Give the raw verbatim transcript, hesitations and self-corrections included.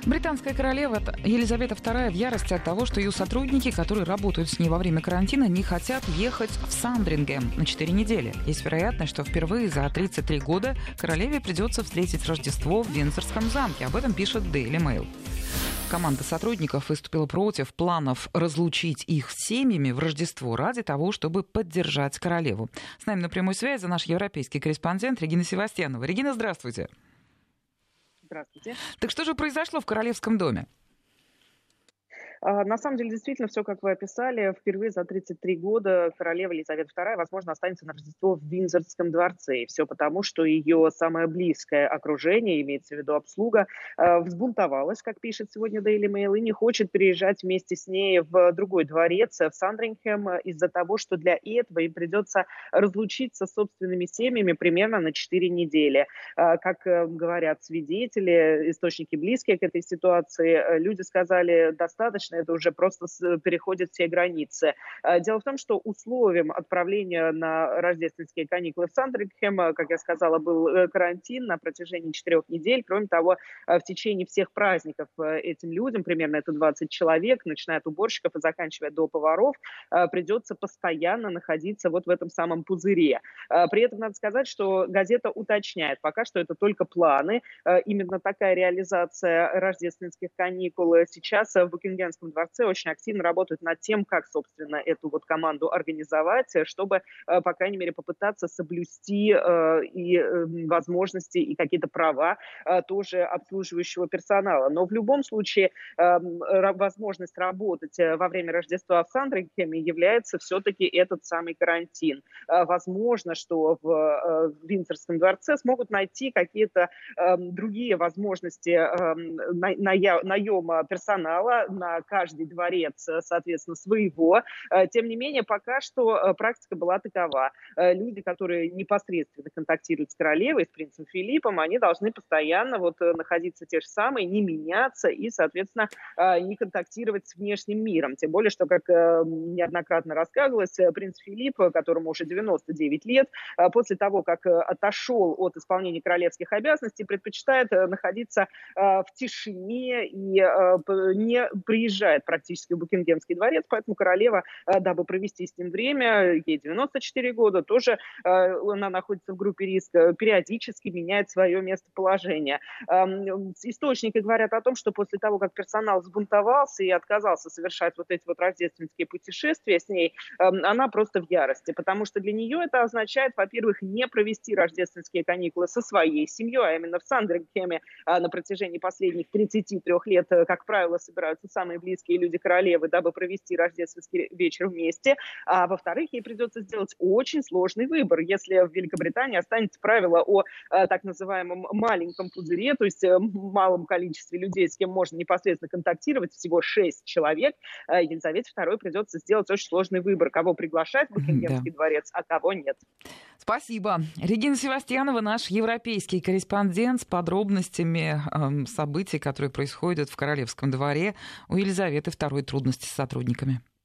Британская королева Елизавета вторая в ярости от того, что ее сотрудники, которые работают с ней во время карантина, не хотят ехать в Сандрингем на четыре недели. Есть вероятность, что впервые за тридцать три года королеве придется встретить Рождество в Виндзорском замке. Об этом пишет Daily Mail. Команда сотрудников выступила против планов разлучить их с семьями в Рождество ради того, чтобы поддержать королеву. С нами на прямой связи наш европейский корреспондент Регина Севастьянова. Регина, здравствуйте. Здравствуйте. Так что же произошло в Королевском доме? На самом деле, действительно, все, как вы описали. Впервые за тридцать три года королева Елизавета вторая, возможно, останется на Рождество в Виндзорском дворце. И все потому, что ее самое близкое окружение, имеется в виду обслуга, взбунтовалась, как пишет сегодня Daily Mail, и не хочет переезжать вместе с ней в другой дворец, в Сандрингем, из-за того, что для этого им придется разлучиться с собственными семьями примерно на четыре недели. Как говорят свидетели, источники близкие к этой ситуации, люди сказали, достаточно, это уже просто переходит все границы. Дело в том, что условием отправления на рождественские каникулы в Сандрингем, как я сказала, был карантин на протяжении четырех недель. Кроме того, в течение всех праздников этим людям, примерно это двадцать человек, начиная от уборщиков и заканчивая до поваров, придется постоянно находиться вот в этом самом пузыре. При этом надо сказать, что газета уточняет, пока что это только планы. Именно такая реализация рождественских каникул. Сейчас в Букингемском дворце очень активно работают над тем, как, собственно, эту вот команду организовать, чтобы, по крайней мере, попытаться соблюсти и возможности, и какие-то права тоже обслуживающего персонала. Но в любом случае возможность работать во время Рождества в Сандрингеме является все-таки этот самый карантин. Возможно, что в Виндзорском дворце смогут найти какие-то другие возможности наема персонала на каждый дворец, соответственно, своего. Тем не менее, пока что практика была такова. Люди, которые непосредственно контактируют с королевой, с принцем Филиппом, они должны постоянно вот находиться те же самые, не меняться и, соответственно, не контактировать с внешним миром. Тем более, что, как неоднократно рассказывалось, принц Филипп, которому уже девяносто девять лет, после того, как отошел от исполнения королевских обязанностей, предпочитает находиться в тишине и не приезжает практически в Букингемский дворец, поэтому королева, дабы провести с ним время, ей девяносто четыре года, тоже она находится в группе риска, периодически меняет свое местоположение. Источники говорят о том, что после того, как персонал взбунтовался и отказался совершать вот эти вот рождественские путешествия с ней, она просто в ярости, потому что для нее это означает, во-первых, не провести рождественские каникулы со своей семьей, а именно в Сандрингеме на протяжении последних тридцати трёх лет, как правило, собираются самые близкие люди королевы, дабы провести рождественский вечер вместе. А во-вторых, ей придется сделать очень сложный выбор. Если в Великобритании останется правило о а, так называемом маленьком пузыре, то есть а, малом количестве людей, с кем можно непосредственно контактировать, всего шесть человек, а, Елизавете второй придется сделать очень сложный выбор, кого приглашать в Букингемский да. дворец, а кого нет. Спасибо. Регина Севастьянова, наш европейский корреспондент, с подробностями э, событий, которые происходят в Королевском дворе. У Елизаветы второй трудности с сотрудниками.